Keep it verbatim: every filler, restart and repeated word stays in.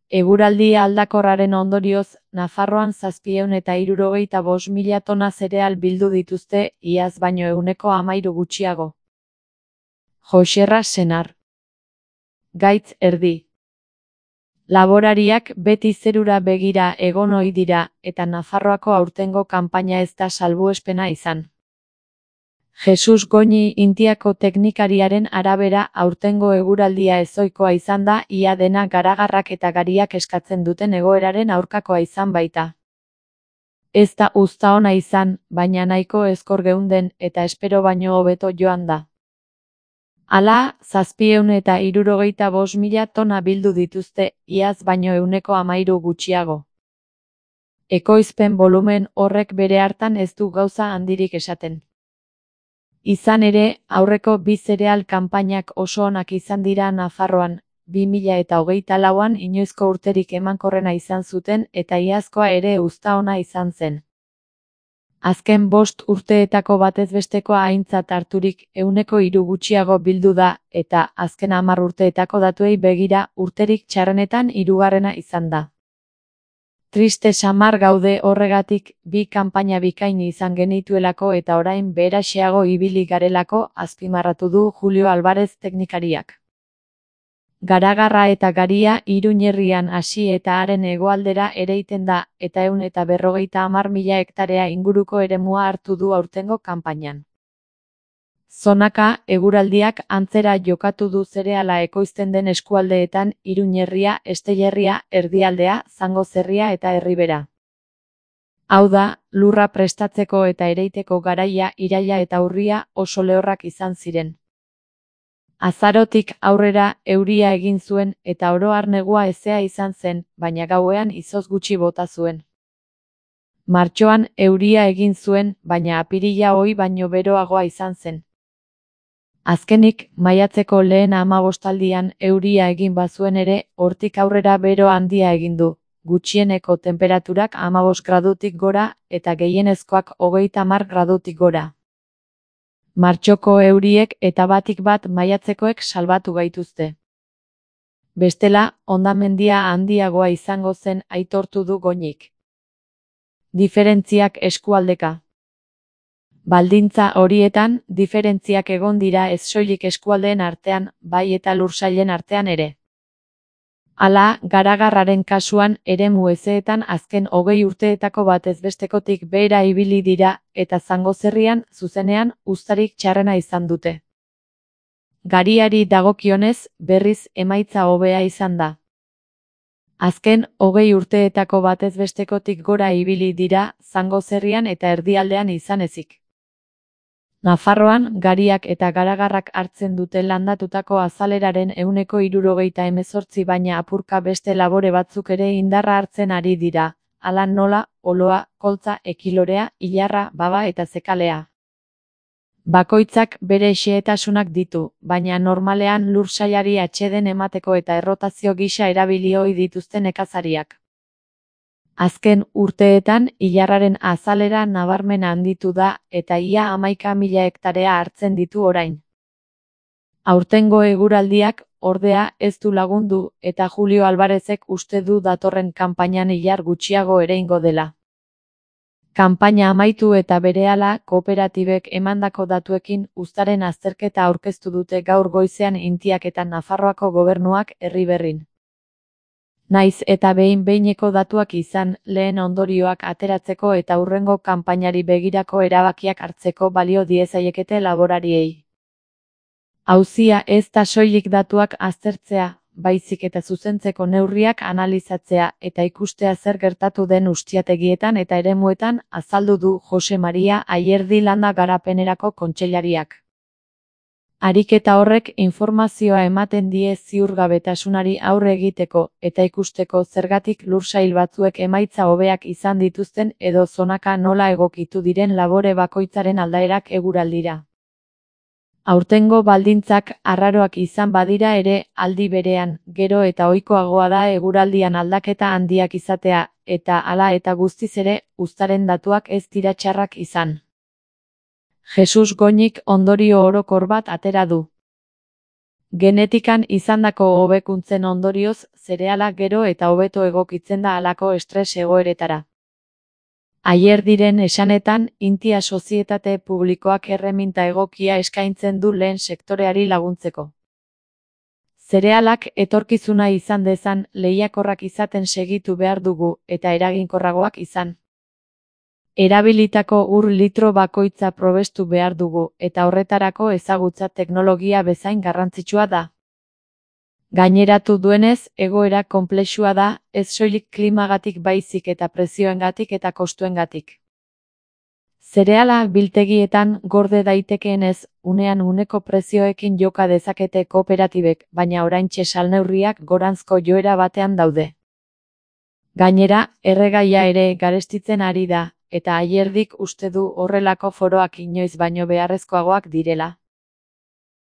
Eguraldi aldakorraren ondorioz, Nafarroan zazpiehun eta hirurogeita bost mila tona zereal bildu dituzte, iaz baino ehuneko hamairu gutxiago. Joxerra Senar. Gaitz erdi. Laborariak beti zerura begira egon ohi dira, eta Nafarroako aurtengo kanpaina ez da salbuespena izan. Jesus Goñi Intiako teknikariaren arabera aurtengo eguraldia ezohikoa izan da, ia dena garagarrak eta gariak eskatzen duten egoeraren aurkakoa izan baita. Ez da uzta ona izan, baina nahiko ezkor geunden eta espero baino hobeto joan da. Hala, zazpiehun eta hirurogeita bost mila tona bildu dituzte, iaz baino ehuneko hamairu gutxiago. Ekoizpen bolumen horrek bere hartan ez du gauza handirik esaten. Izan ere, aurreko bi zereal kanpainak oso onak izan dira Nafarroan, bi mila eta hogeita lauan inoizko urterik emankorrena izan zuten eta iazkoa ere uzta ona izan zen. Azken bost urteetako batez bestekoa aintzat harturik ehuneko hiru gutxiago bildu da, eta azken hamar urteetako datuei begira urterik txarrenetan hirugarrena izan da. Triste samar gaude horregatik, bi kanpaina bikain izan genituelako eta orain beheraxeago ibili garelako, azpimarratu du Julio Alvarez teknikariak. Garagarra eta garia Iruñerrian hasi eta haren hegoaldera ereiten da, eta ehun eta berrogeita hamar mila hektarea inguruko eremua hartu du aurtengo kanpainan. Zonaka, eguraldiak antzera jokatu du zereala ekoizten den eskualdeetan Iruñerria, Estellerria, Erdialdea, Zangozerria eta Erribera. Hau da, lurra prestatzeko eta ereiteko garaia iraila eta urria oso lehorrak izan ziren. Azarotik aurrera euria egin zuen eta oro har negua hezea izan zen, baina gauean izotz gutxi bota zuen. Martxoan euria egin zuen, baina apirila ohi baino beroagoa izan zen. Azkenik, maiatzeko lehen hamabostaldian euria egin bazuen ere, hortik aurrera bero handia egin du, gutxieneko tenperaturak hamabost gradutik gora eta gehienezkoak hogeita hamar gradutik gora. Martxoko euriek eta batik bat maiatzekoek salbatu gaituzte. Bestela, hondamendia handiagoa izango zen aitortu du Goñik. Diferentziak eskualdeka. Baldintza horietan, diferentziak egon dira ez soilik eskualdeen artean, bai eta lursailen artean ere. Hala, garagarraren kasuan, eremu hezeetan azken hogei urteetako batez bestekotik behera ibili dira, eta Zangozerrian, zuzenean, uztarik txarrena izan dute. Gariari dagokionez, berriz emaitza hobea izan da. Azken hogei urteetako batez bestekotik gora ibili dira, Zangozerrian eta Erdialdean izan ezik. Nafarroan, gariak eta garagarrak hartzen dute landatutako azaleraren ehuneko hirurogeita hemezortzi baina apurka beste labore batzuk ere indarra hartzen ari dira, hala nola, oloa, koltza, ekilorea, ilarra, baba eta zekalea. Bakoitzak bere xehetasunak ditu, baina normalean lursailari atseden emateko eta errotazio gisa erabili ohi dituzten nekazariak. Azken urteetan, ilarraren azalera nabarmen handitu da, eta ia hamaika mila hektarea hartzen ditu orain. Aurtengo eguraldiak, ordea, ez du lagundu, eta Julio Alvarezek uste du datorren kanpainan ilar gutxiago ereingo dela. Kanpaina amaitu eta berehala kooperatibek emandako datuekin uztaren azterketa aurkeztu dute gaur goizean Intiak eta Nafarroako gobernuak Erriberrin. Naiz eta behin-behineko datuak izan, lehen ondorioak ateratzeko eta hurrengo kanpainari begirako erabakiak hartzeko balio diezaiekete laborariei. Auzia ez da soilik datuak aztertzea, baizik eta zuzentzeko neurriak analizatzea eta ikustea zer gertatu den ustiategietan eta eremuetan, azaldu du Jose Maria Ayerdi Landa Garapenerako kontseilariak. Ariketa horrek informazioa ematen die ziurgabetasunari aurre egiteko eta ikusteko zergatik lursail batzuek emaitza hobeak izan dituzten edo zonaka nola egokitu diren labore bakoitzaren aldaerak eguraldira. Aurtengo baldintzak arraroak izan badira ere, aldi berean, gero eta ohikoagoa da eguraldian aldaketa handiak izatea, eta hala eta guztiz ere, uztaren datuak ez dira txarrak izan. Jesus Goñik ondorio orokor bat atera du. Genetikan izandako hobekuntzen ondorioz, zereala gero eta hobeto egokitzen da halako estres egoeretara. Aier diren esanetan, Intia sozietate publikoak erreminta egokia eskaintzen du lehen sektoreari laguntzeko. Zerealak etorkizuna izan dezan, lehiakorrak izaten segitu behar dugu, eta eraginkorragoak izan. Erabilitako ur litro bakoitza probestu behar dugu, eta horretarako ezagutza teknologia bezain garrantzitsua da. Gaineratu duenez, egoera konplexua da, ez soilik klimagatik baizik eta prezioengatik eta kostuengatik. Zereala biltegietan gorde daitekeenez, unean uneko prezioekin joka dezakete kooperatibek, baina oraintxe salneurriak goranzko joera batean daude. Gainera, erregaia ere garestitzen ari da, eta Aierdik uste du horrelako foroak inoiz baino beharrezkoagoak direla.